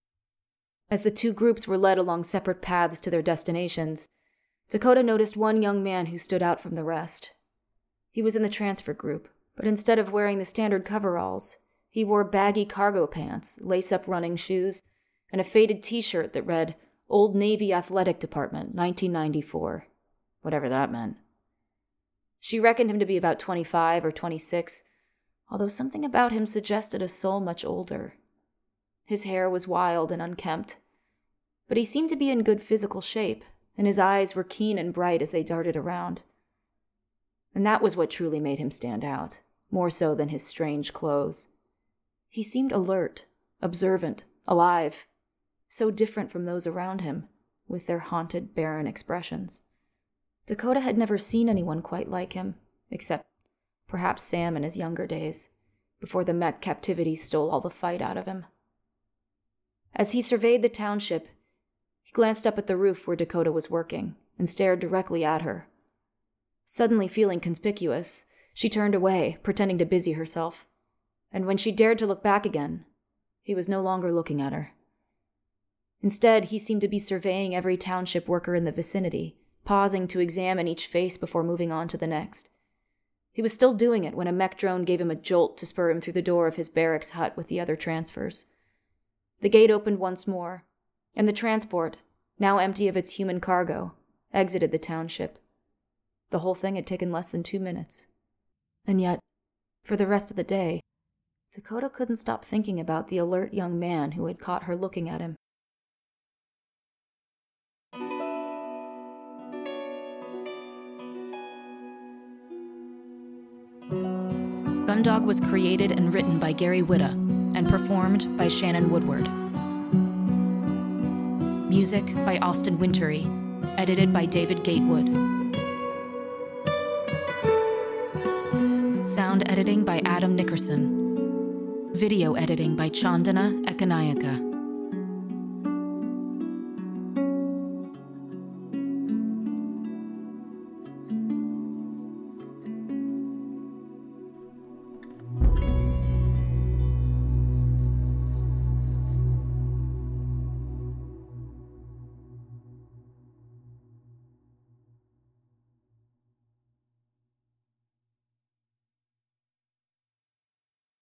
As the two groups were led along separate paths to their destinations, Dakota noticed one young man who stood out from the rest. He was in the transfer group, but instead of wearing the standard coveralls, he wore baggy cargo pants, lace-up running shoes, and a faded t-shirt that read, Old Navy Athletic Department, nineteen ninety-four. Whatever that meant. She reckoned him to be about twenty-five or twenty-six, although something about him suggested a soul much older. His hair was wild and unkempt, but he seemed to be in good physical shape, and his eyes were keen and bright as they darted around. And that was what truly made him stand out, more so than his strange clothes. He seemed alert, observant, alive, so different from those around him, with their haunted, barren expressions. Dakota had never seen anyone quite like him, except perhaps Sam in his younger days, before the mech captivity stole all the fight out of him. As he surveyed the township, he glanced up at the roof where Dakota was working and stared directly at her. Suddenly feeling conspicuous, she turned away, pretending to busy herself, and when she dared to look back again, he was no longer looking at her. Instead, he seemed to be surveying every township worker in the vicinity, pausing to examine each face before moving on to the next. He was still doing it when a mech drone gave him a jolt to spur him through the door of his barracks hut with the other transfers. The gate opened once more, and the transport, now empty of its human cargo, exited the township. The whole thing had taken less than two minutes. And yet, for the rest of the day, Dakota couldn't stop thinking about the alert young man who had caught her looking at him. Gundog was created and written by Gary Whitta and performed by Shannon Woodward. Music by Austin Wintory, edited by David Gatewood. Sound editing by Adam Nickerson. Video editing by Chandana Ekanayaka.